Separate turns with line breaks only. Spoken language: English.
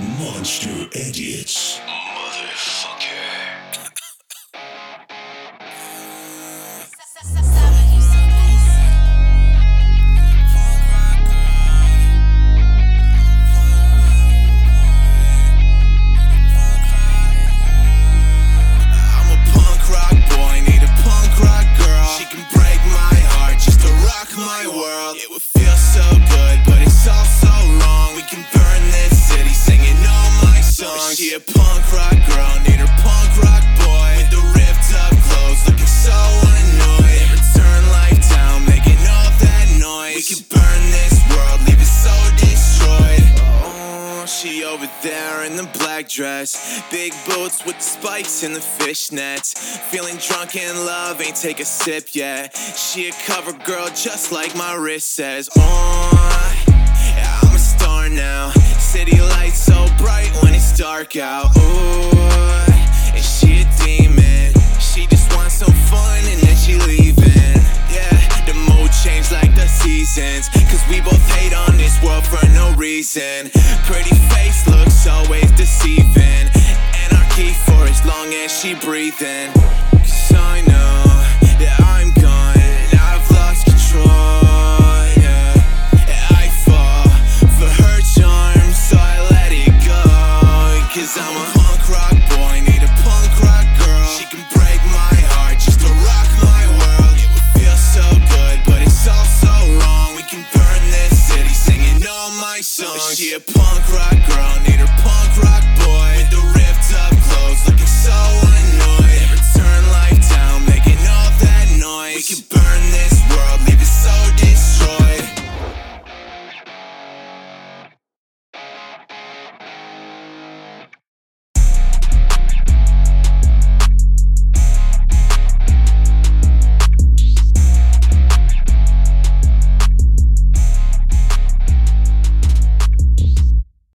Monster Idiots.
My world, it would feel so good, but it's all so wrong. We can burn this city singing all my songs. She a punk rock girl, need her punk rock boy with the ripped up clothes, looking so unannoyed. In return, lifetime, making all that noise. We can burn this world, leave it so destroyed. Oh, she over there in the black dress, big boots with the spikes and the fishnets. Feeling drunk in love, ain't take a sip yet. She a cover girl just like my wrist says. Oh, yeah, I'm a star now. City lights so bright when it's dark out. Ooh, and she a demon. She just wants some fun and then she leaving. Yeah, the mood changed like the seasons, cause we both hate on this world for no reason. Pretty face looks always deceiving. Anarchy for as long as she breathing. Cause I know that I'm gone, I've lost control, yeah. I fall for her charm, so I let it go. Cause I'm a punk rock boy, need a punk rock girl. She can break my heart just to rock my world. It would feel so good, but it's all so wrong. We can burn this city singing all my songs. She a punk